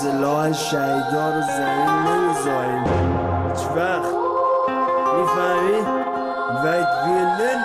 سلاح شهیدا رو زمین نمیذاریم هیچ وقت. میفهمی؟ وید ویلن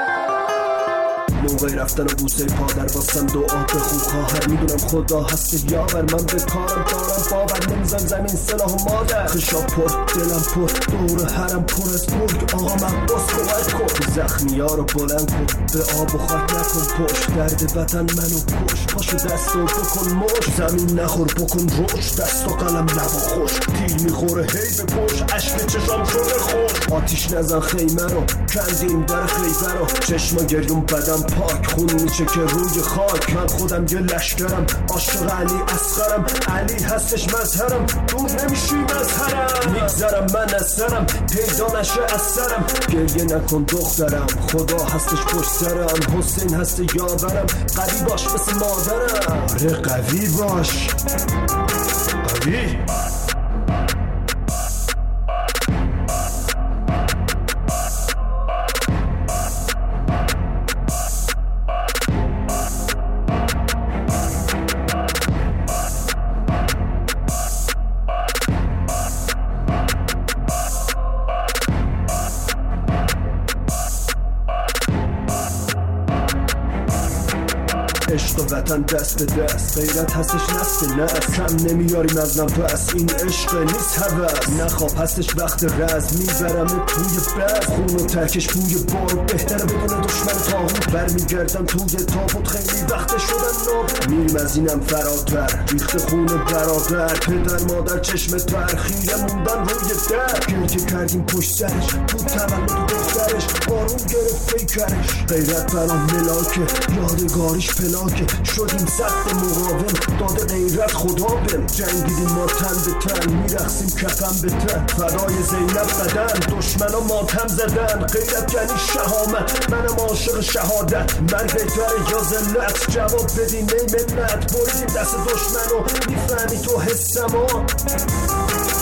موقع رفتن و بوسه پادر باستم دعا بخون خواهر. میدونم خدا هست یاور، من به کارم دارم باور. نمیزن زمین سلاح و مادر. خشا پر دلم پر دور هرم پر از برگ. آقا من باز کمک کن، زخمی ها رو بلند کن، به آب و خاک نکن پشت. درد وطن منو کش، پاشو دست رو بکن مش. زمین نخور بکن روش، دست و قلم لب و خوش. تیر میخوره هی به پشت، عشق چشام شده خوش. آتیش نزن خیمه رو، کندیم در خیبه رو. چشما گریون بدم پاک، خون میچکه روی خاک. من خودم یه لشکرم، عاشق علی اصغرم. علی هستش مظهرم، دور نمیشی مظهرم. میگذرم من از سرم، پیدا نشه از سرم. گریه نکن دخترم، خدا هستش پشت سرم. حسین هست یاورم، قوی باش مثل مادرم. آره قوی باش، قوی. عشق و وطن دست به دست، غیرت هستش نفس نفس. کم نمیاریم از نفس، این عشق نیست هوس. نخواب هستش وقت رز، میبرم توی بز. خون و ترکش بوی باد، بهتره بدون دشمن تاغوت. برمیگردم توی تابوت، خیلی وقت شدن نابود. میریم از اینم فراتر، ریخت خون برادر. پدر مادر چشم تر، خیره موندن روی در. گریه کردیم پشت سرش، تو تولد دخترش. بارون گرفت فیکرش، غیرت برام ملاکه، یادگاریش پلاکه. شدیم سخت مقاوم، داده غیرت خدا بم. جنگیدیم ما تن به تن، میرخسیم کفن به تن. فدای زینب بدن، دشمنا ماتم زدن. غیرت یعنی شهامت، منم عاشق شهادت. مرگ بهتره یا ذلت، جواب بدین ای ملت. بریدیم دست دشمنو، میفهمی تو حسمو.